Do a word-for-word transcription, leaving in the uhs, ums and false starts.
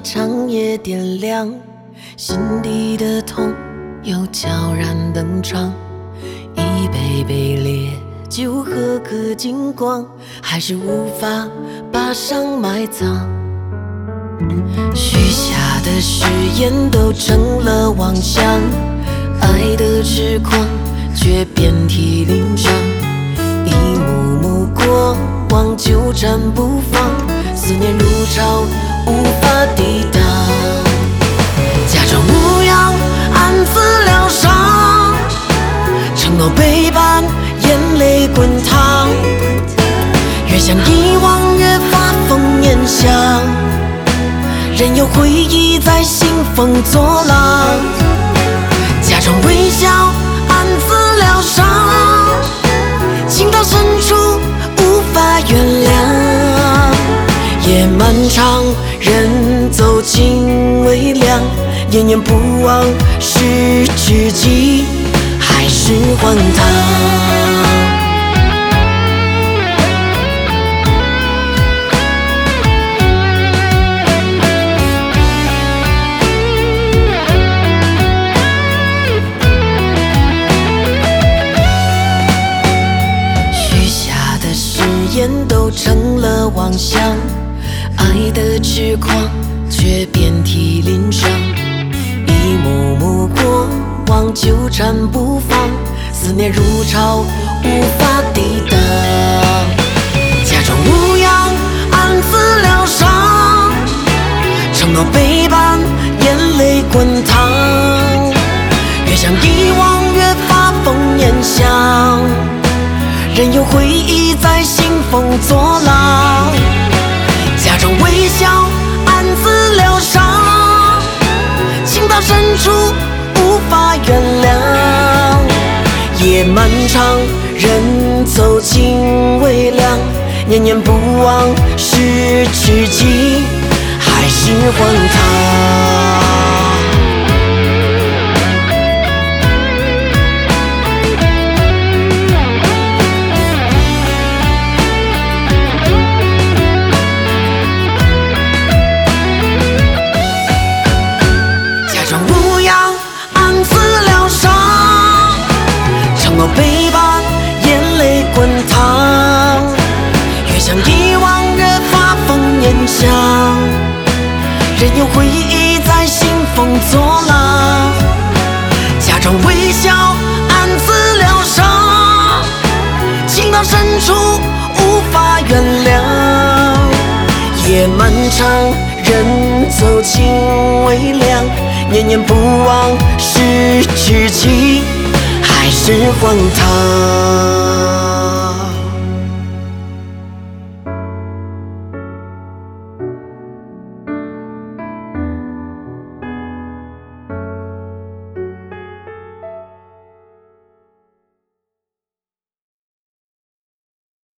长夜点亮，心底的痛又悄然登场。一杯杯烈酒喝个精光，还是无法把伤埋葬。许下的誓言都成了妄想，爱的痴狂却遍体鳞伤。一幕幕过往纠缠不放，思念如潮无法抵挡。假装无恙暗自疗伤，承诺背叛眼泪滚烫。越想遗忘越发疯念想，任由回忆在心缝作浪。假装微笑暗自疗伤，情到深处无法原谅。夜漫长人走进微凉，念念不忘是知己还是荒唐。都成了妄想，爱的痴狂却遍体鳞伤。一幕幕过往纠缠不放，思念如潮无法抵挡。假装无恙暗自疗伤，承诺背叛眼泪滚烫。越想遗忘越发疯念想，任由回忆在心缝作浪。假装微笑暗自疗伤，情到深处无法原谅。夜漫长人走进微凉，念念不忘是知己还是荒唐。背叛眼泪滚烫，越想遗忘越发疯念想，任由回忆在心缝作浪。假装微笑暗自疗伤，情到深处无法原谅。夜漫长人走进微凉，念念不忘是知己还是荒唐。